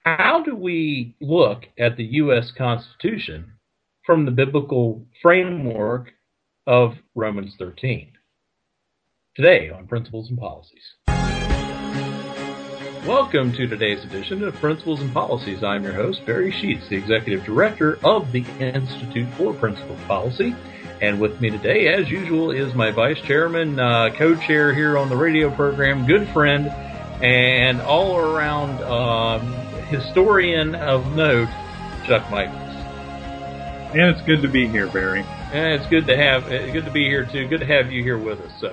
How do we look at the U.S. Constitution from the biblical framework of Romans 13? Today on Principles and Policies. Welcome to today's edition of Principles and Policies. I'm your host, Barry Sheets, the Executive Director of the Institute for Principles Policy. And with me today, as usual, is my Vice Chairman, co-chair here on the radio program, good friend, and all-around historian of note, Chuck Michaels. And it's good to be here, Barry. And it's good to be here too. Good to have you here with us. So,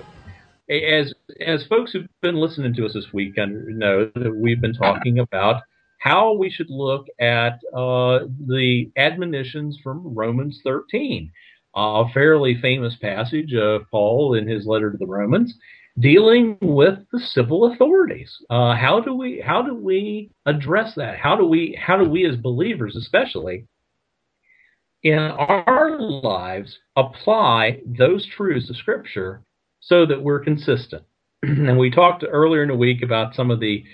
as folks who've been listening to us this week know that we've been talking about how we should look at the admonitions from Romans 13, a fairly famous passage of Paul in his letter to the Romans, dealing with the civil authorities. How do we address that? How do we as believers, especially in our lives, apply those truths of Scripture so that we're consistent? And we talked earlier in the week about some of the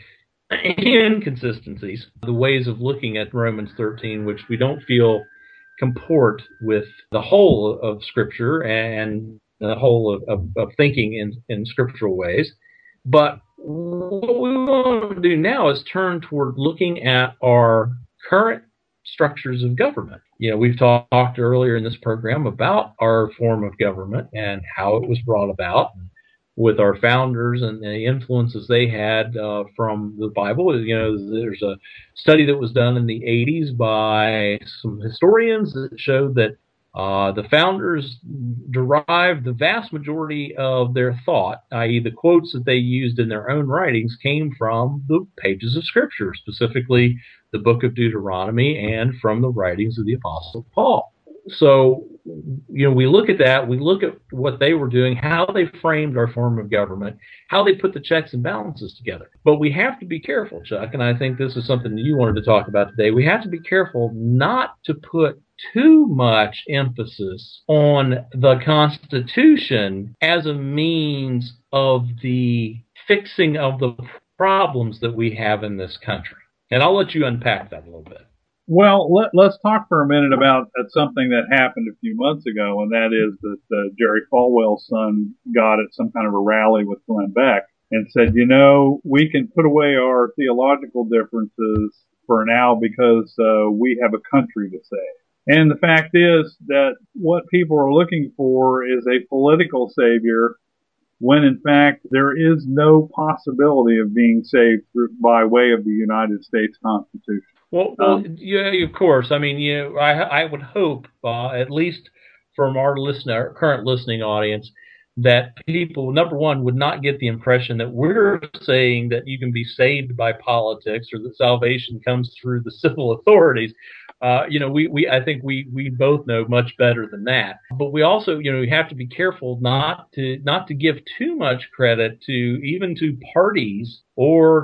inconsistencies, the ways of looking at Romans 13, which we don't feel comport with the whole of Scripture and the whole of thinking in scriptural ways. But what we want to do now is turn toward looking at our current structures of government. You know, we've talked earlier in this program about our form of government and how it was brought about with our founders and the influences they had from the Bible. You know, there's a study that was done in the 80s by some historians that showed that the founders derived the vast majority of their thought, i.e. the quotes that they used in their own writings, came from the pages of Scripture, specifically the book of Deuteronomy and from the writings of the Apostle Paul. So, you know, we look at that, we look at what they were doing, how they framed our form of government, how they put the checks and balances together. But we have to be careful, Chuck, and I think this is something that you wanted to talk about today. We have to be careful not to put too much emphasis on the Constitution as a means of the fixing of the problems that we have in this country. And I'll let you unpack that a little bit. Well, let's talk for a minute about something that happened a few months ago, and that is that Jerry Falwell's son got at some kind of a rally with Glenn Beck and said, you know, we can put away our theological differences for now because we have a country to save. And the fact is that what people are looking for is a political savior, when in fact there is no possibility of being saved by way of the United States Constitution. Well, yeah, of course. I mean, you know, I would hope, at least from our current listening audience, that people, number one, would not get the impression that we're saying that you can be saved by politics or that salvation comes through the civil authorities. You know, I think we both know much better than that. But we also, you know, we have to be careful not to give too much credit to parties or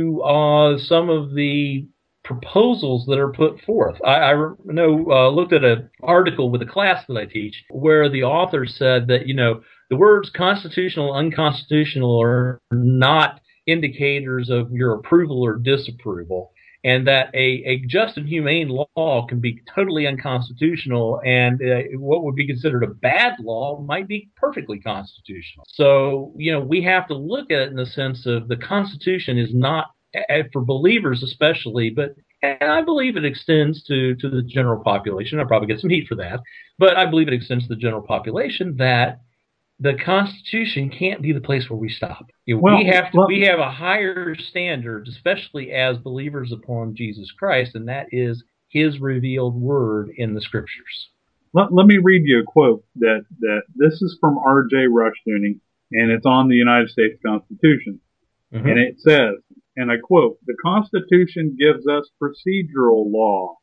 to some of the proposals that are put forth. I looked at an article with a class that I teach where the author said that, you know, the words constitutional, unconstitutional are not indicators of your approval or disapproval, and that a just and humane law can be totally unconstitutional, and what would be considered a bad law might be perfectly constitutional. So, you know, we have to look at it in the sense of the Constitution is not, for believers especially, and I believe it extends to the general population. I'll probably get some heat for that, but I believe it extends to the general population that the Constitution can't be the place where we stop. We have a higher standard, especially as believers upon Jesus Christ, and that is His revealed word in the Scriptures. Let me read you a quote that this is from R.J. Rushdoony, and it's on the United States Constitution. Mm-hmm. And it says, and I quote, "The Constitution gives us procedural law,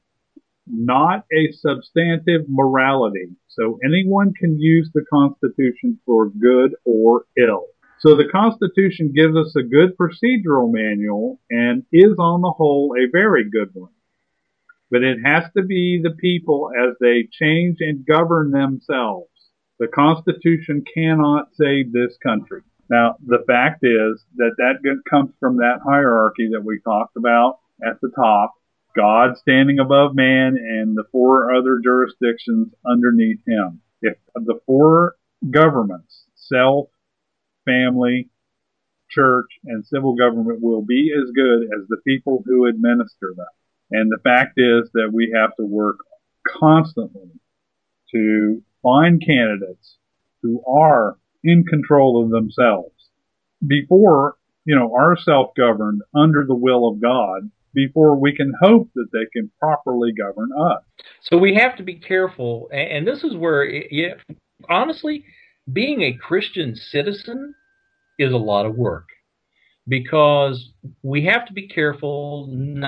not a substantive morality. So anyone can use the Constitution for good or ill." So the Constitution gives us a good procedural manual and is on the whole a very good one. But it has to be the people as they change and govern themselves. The Constitution cannot save this country. Now, the fact is that comes from that hierarchy that we talked about at the top, God standing above man and the four other jurisdictions underneath him. If the four governments, self, family, church, and civil government, will be as good as the people who administer them. And the fact is that we have to work constantly to find candidates who are in control of themselves before, are self-governed under the will of God, before we can hope that they can properly govern us. So we have to be careful, and this is where, honestly, being a Christian citizen is a lot of work, because we have to be careful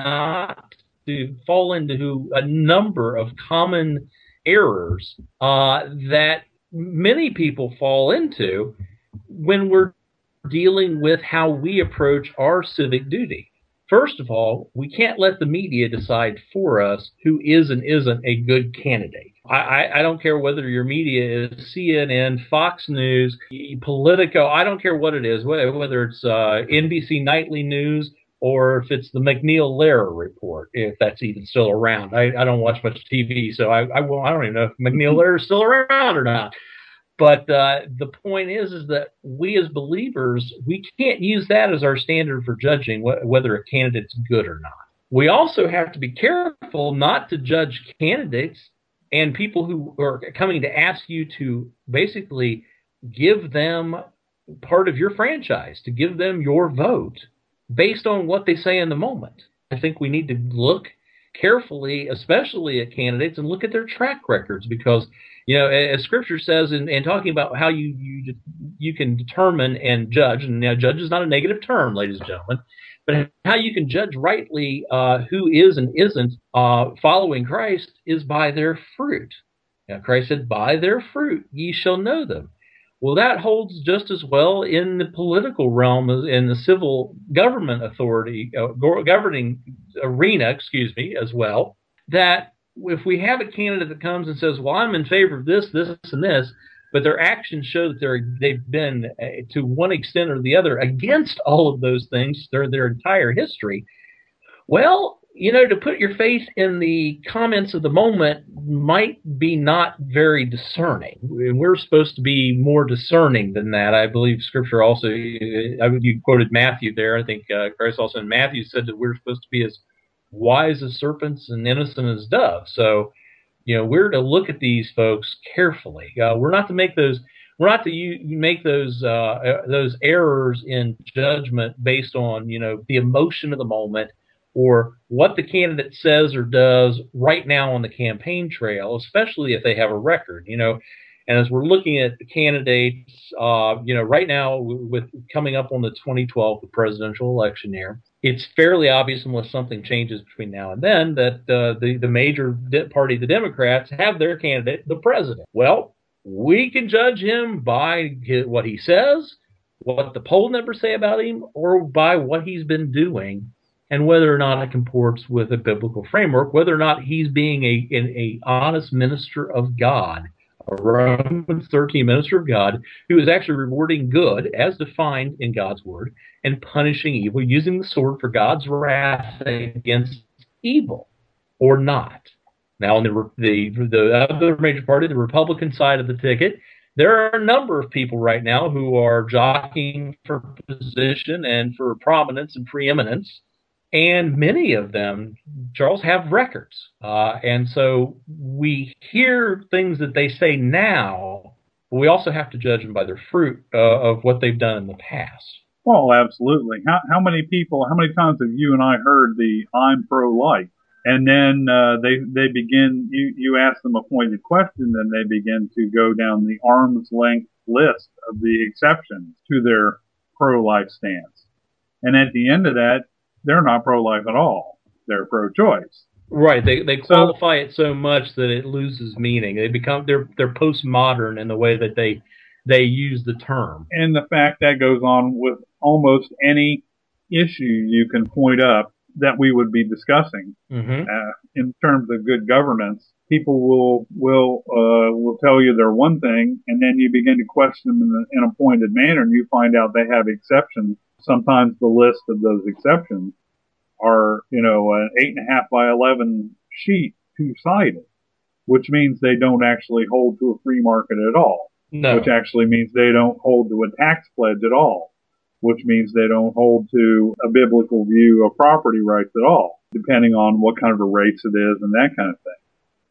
not to fall into a number of common errors that many people fall into when we're dealing with how we approach our civic duty. First of all, we can't let the media decide for us who is and isn't a good candidate. I don't care whether your media is CNN, Fox News, Politico. I don't care what it is, whether it's NBC Nightly News or if it's the MacNeil-Lehrer report, if that's even still around. I don't watch much TV, so I don't even know if MacNeil-Lehrer is still around or not. But the point is that we as believers, we can't use that as our standard for judging whether a candidate's good or not. We also have to be careful not to judge candidates and people who are coming to ask you to basically give them part of your franchise, to give them your vote based on what they say in the moment. I think we need to look carefully, especially at candidates, and look at their track records, because as Scripture says, in talking about how you can determine and judge, and now judge is not a negative term, ladies and gentlemen, but how you can judge rightly who is and isn't following Christ is by their fruit. Now, Christ said, "By their fruit ye shall know them." Well, that holds just as well in the political realm as in the civil government authority, governing arena, as well. That if we have a candidate that comes and says, "Well, I'm in favor of this, this, and this," but their actions show that they've been, to one extent or the other, against all of those things their entire history, well, to put your faith in the comments of the moment might be not very discerning. We're supposed to be more discerning than that. I believe Scripture also, you quoted Matthew there. I think Christ also in Matthew said that we're supposed to be as wise as serpents and innocent as doves. So, we're to look at these folks carefully. We're not to make those errors in judgment based on the emotion of the moment, or what the candidate says or does right now on the campaign trail, especially if they have a record, And as we're looking at the candidates, right now with coming up on the 2012 presidential election year, it's fairly obvious, unless something changes between now and then, that the major party, the Democrats, have their candidate, the president. Well, we can judge him by what he says, what the poll numbers say about him, or by what he's been doing, and whether or not it comports with a biblical framework, whether or not he's being a honest minister of God, a Romans 13 minister of God, who is actually rewarding good as defined in God's word and punishing evil, using the sword for God's wrath against evil, or not. Now, on the other major party, the Republican side of the ticket, there are a number of people right now who are jockeying for position and for prominence and preeminence. And many of them, Charles, have records. And so we hear things that they say now, but we also have to judge them by their fruit of what they've done in the past. Well, absolutely. How many times have you and I heard the "I'm pro-life"? And then they begin, you ask them a pointed question, and they begin to go down the arm's length list of the exceptions to their pro-life stance. And at the end of that, they're not pro-life at all. They're pro-choice. Right. They qualify it so much that it loses meaning. They're postmodern in the way that they use the term. And the fact that goes on with almost any issue you can point up that we would be discussing. Mm-hmm. In terms of good governance, people will tell you they're one thing, and then you begin to question them in a pointed manner, and you find out they have exceptions. Sometimes the list of those exceptions are, an 8.5 by 11 sheet, two-sided, which means they don't actually hold to a free market at all. No. Which actually means they don't hold to a tax pledge at all, which means they don't hold to a biblical view of property rights at all, depending on what kind of a race it is and that kind of thing.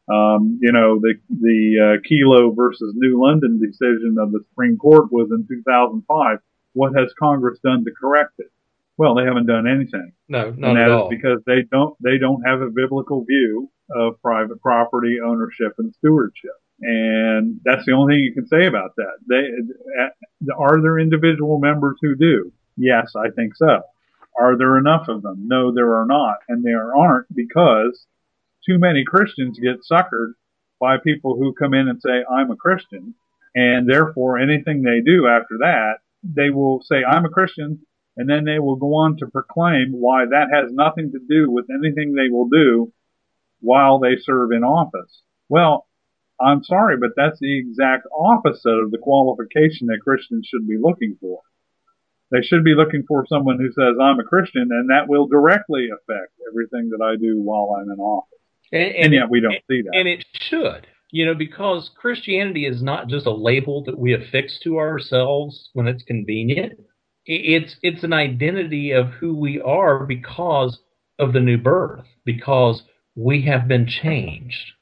The Kelo versus New London decision of the Supreme Court was in 2005. What has Congress done to correct it? Well, they haven't done anything. No, not and that at is all. because they don't have a biblical view of private property ownership and stewardship. And that's the only thing you can say about that. Are there individual members who do? Yes, I think so. Are there enough of them? No, there are not. And there aren't because too many Christians get suckered by people who come in and say, I'm a Christian. And therefore, anything they do after that, they will say, I'm a Christian. And then they will go on to proclaim why that has nothing to do with anything they will do while they serve in office. Well, I'm sorry, but that's the exact opposite of the qualification that Christians should be looking for. They should be looking for someone who says, I'm a Christian, and that will directly affect everything that I do while I'm in office. And yet we don't see that. And it should, because Christianity is not just a label that we affix to ourselves when it's convenient. It's an identity of who we are because of the new birth, because we have been changed.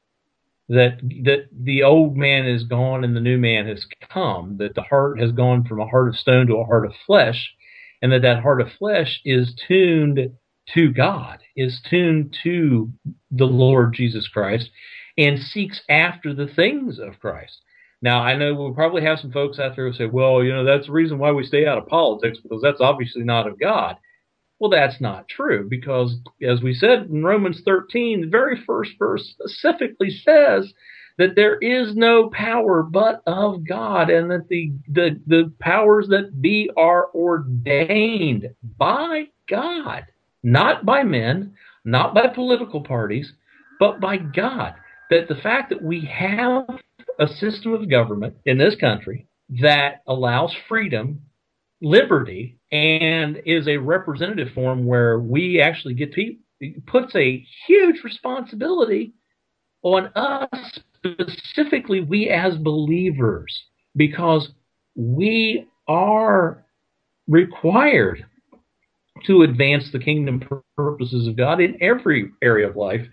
That the old man is gone and the new man has come, that the heart has gone from a heart of stone to a heart of flesh, and that heart of flesh is tuned to God, is tuned to the Lord Jesus Christ, and seeks after the things of Christ. Now, I know we'll probably have some folks out there who say, well, that's the reason why we stay out of politics, because that's obviously not of God. Well, that's not true, because as we said in Romans 13, the very first verse specifically says that there is no power but of God, and that the powers that be are ordained by God, not by men, not by political parties, but by God. That the fact that we have a system of government in this country that allows freedom, liberty, and is a representative form where we actually get puts a huge responsibility on us, specifically we as believers, because we are required to advance the kingdom purposes of God in every area of life.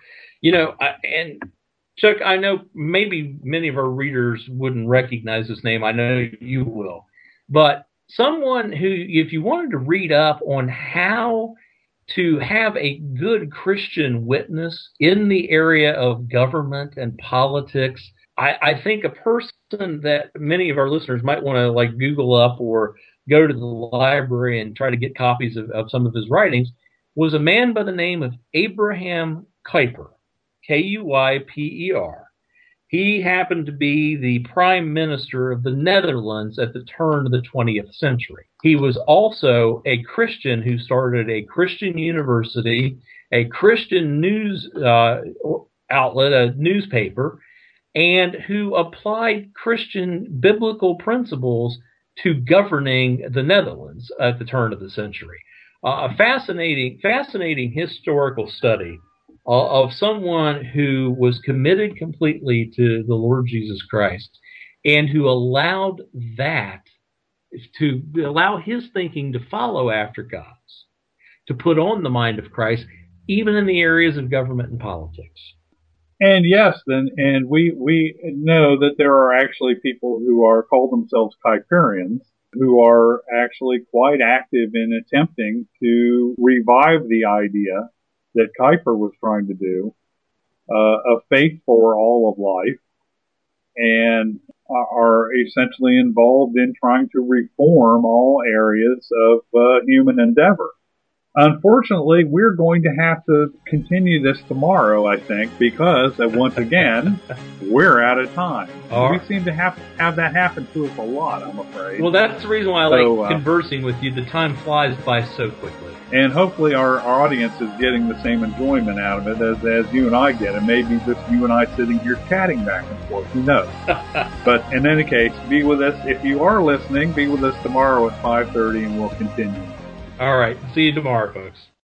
And Chuck, I know maybe many of our readers wouldn't recognize this name. I know you will. But someone who, if you wanted to read up on how to have a good Christian witness in the area of government and politics, I think a person that many of our listeners might want to Google up or go to the library and try to get copies of some of his writings was a man by the name of Abraham Kuyper. Kuyper. He happened to be the prime minister of the Netherlands at the turn of the 20th century. He was also a Christian who started a Christian university, a Christian news outlet, a newspaper, and who applied Christian biblical principles to governing the Netherlands at the turn of the century. A fascinating historical study of someone who was committed completely to the Lord Jesus Christ and who allowed his thinking to follow after God's, to put on the mind of Christ, even in the areas of government and politics. And yes, and we know that there are actually people who call themselves Kuyperians, who are actually quite active in attempting to revive the idea that Kuyper was trying to do, of faith for all of life, and are essentially involved in trying to reform all areas of human endeavor. Unfortunately, we're going to have to continue this tomorrow, I think, because once again, we're out of time. We seem to have that happen to us a lot, I'm afraid. Well, that's the reason why I like conversing with you. The time flies by so quickly. And hopefully our audience is getting the same enjoyment out of it as you and I get. And maybe just you and I sitting here chatting back and forth. Who knows? But in any case, be with us. If you are listening, be with us tomorrow at 5:30 and we'll continue. All right. See you tomorrow, folks.